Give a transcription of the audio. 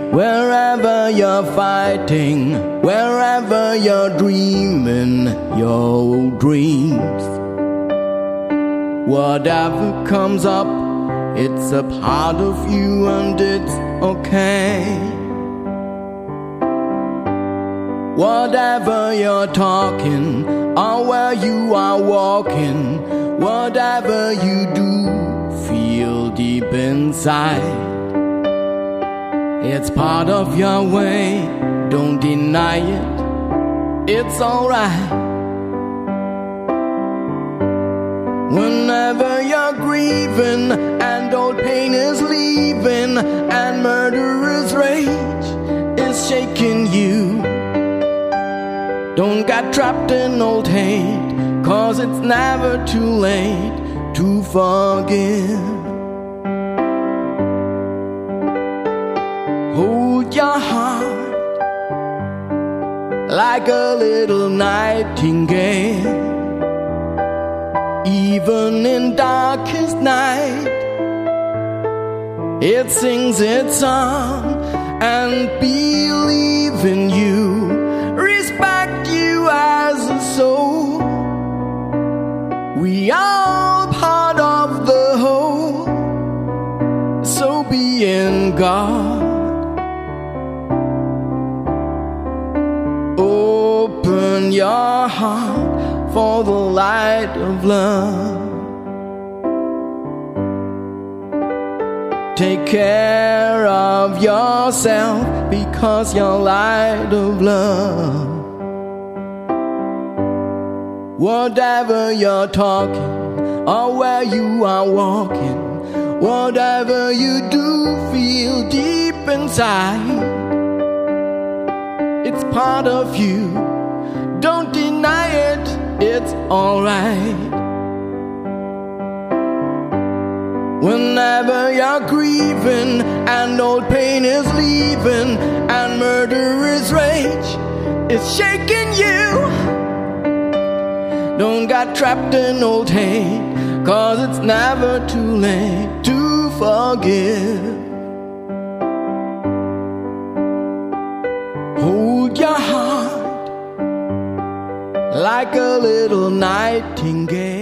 Wherever you're fighting, wherever you're dreaming your dreams, whatever comes up, it's a part of you and it's okay. Whatever you're talking or where you are walking, whatever you do, feel deep inside, it's part of your way. Don't deny it, it's alright. Whenever you're grieving and old pain is leaving and murderous rage is shaking you, don't get trapped in old hate, 'cause it's never too late to forgive. Hold your heart like a little nightingale. Even in darkest night, it sings its song and believe in you, respect you as a soul. We are part of the whole, so be in God. Open your heart for the light of love. Take care of yourself, because you're light of love. Whatever you're talking or where you are walking, whatever you do, feel deep inside, it's part of you. Don't deny it, it's alright. Whenever you're grieving and old pain is leaving and murderous rage is shaking you, don't get trapped in old hate, 'cause it's never too late to forgive. Hold your heart like a little nightingale.